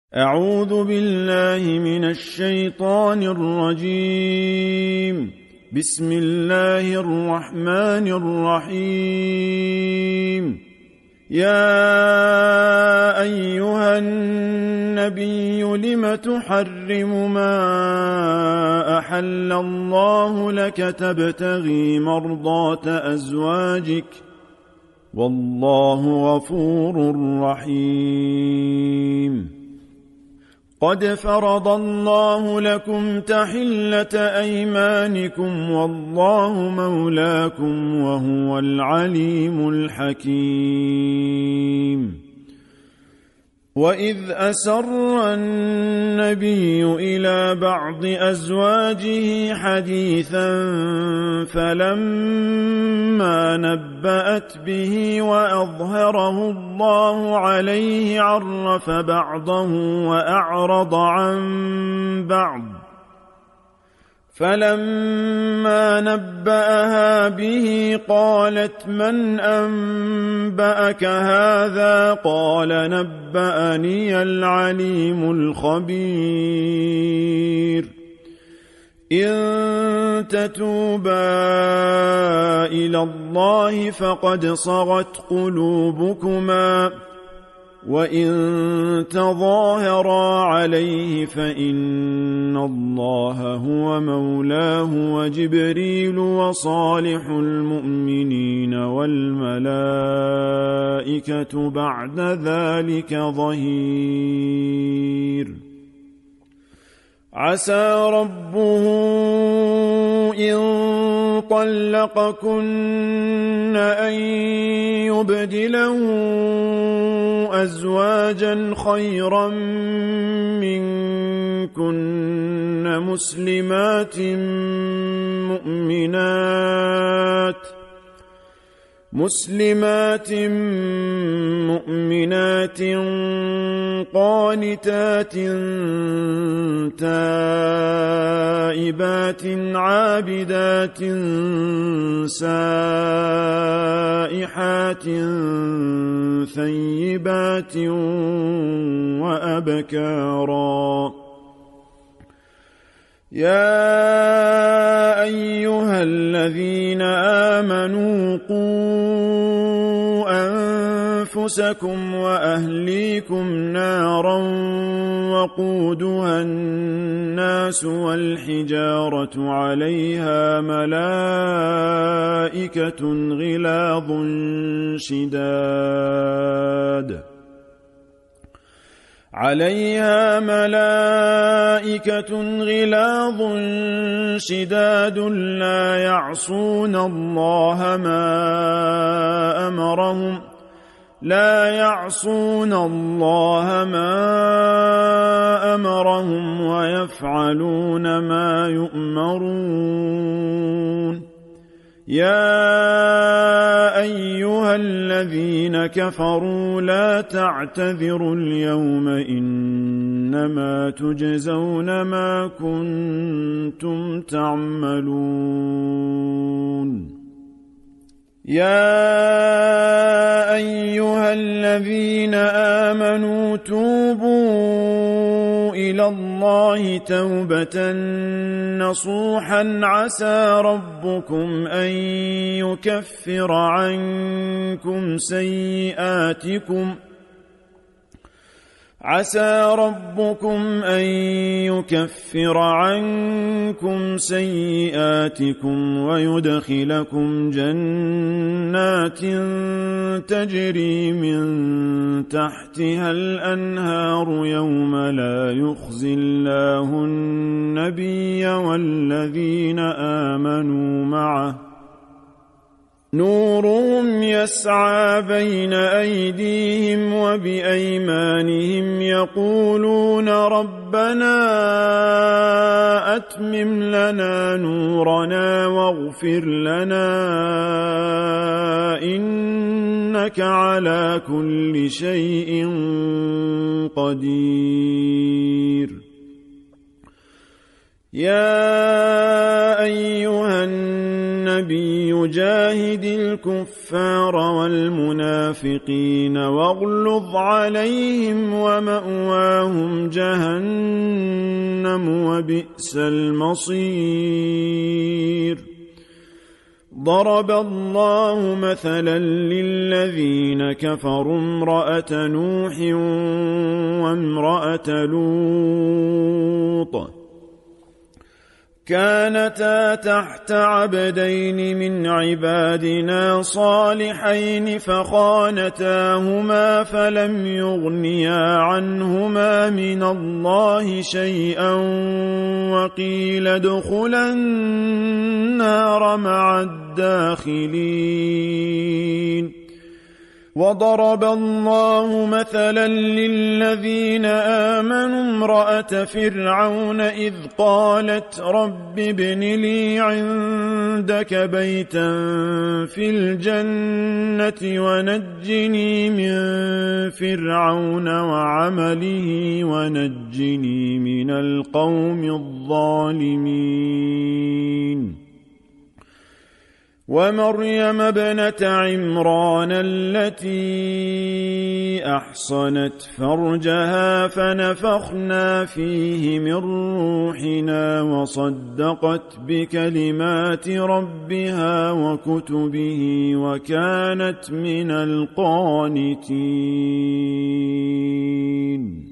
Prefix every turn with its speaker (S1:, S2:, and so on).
S1: أعوذ بالله من الشيطان الرجيم. بسم الله الرحمن الرحيم. يا أيها النبي لم تحرم ما أحل الله لك تبتغي مرضات أزواجك والله غفور رحيم. قد فرض الله لكم تحلة أيمانكم والله مولاكم وهو العليم الحكيم. وإذ أسر النبي إلى بعض أزواجه حديثا فلما نبأت به وأظهره الله عليه عرف بعضه وأعرض عن بعض، فلما نبأها به قالت من أنبأك هذا؟ قال نبأني العليم الخبير. إن تتوبا إلى الله فقد صغت قلوبكما، وإن تظاهرا عليه فإن الله هو مولاه وجبريل وصالح المؤمنين والملائكة بعد ذلك ظهير. عسى ربه إن طلقكن أن يبدله أزواجا خيرا منكن مسلمات مؤمنات قانتات تائبات عابدات سائحات ثيبات وأبكارا. يا أيها الذين آمنوا قوا أنفسكم وأهليكم نارا وقودها الناس والحجارة عليها ملائكة غلاظ شداد لا يعصون الله ما أمرهم ويفعلون ما يؤمرون. يا أيها الذين كفروا لا تعتذروا اليوم إنما تجزون ما كنتم تعملون. يا أيها الذين آمنوا توبوا إلى الله توبة نصوحا عسى ربكم أن يكفر عنكم سيئاتكم ويدخلكم جنات تجري من تحتها الأنهار يوم لا يخزي الله النبي والذين آمنوا معه نورهم يسعى بين أيديهم وبأيمانهم يقولون ربنا أتمم لنا نورنا واغفر لنا إنك على كل شيء قدير. يا أيها النبي جاهد الكفار والمنافقين واغلظ عليهم ومأواهم جهنم وبئس المصير ضرب الله مثلا للذين كفروا امرأة نوح وامرأة لوط كانتا تحت عبدين من عبادنا صالحين فخانتاهما فلم يغنيا عنهما من الله شيئا وقيل ادخلا النار مع الداخلين وضرب الله مثلا للذين آمنوا امرأة فرعون إذ قالت رب ابن لي عندك بيتا في الجنة ونجني من فرعون وعمله ونجني من القوم الظالمين ومريم ابنة عمران التي أحصنت فرجها فنفخنا فيه من روحنا وصدقت بكلمات ربها وكتبه وكانت من القانتين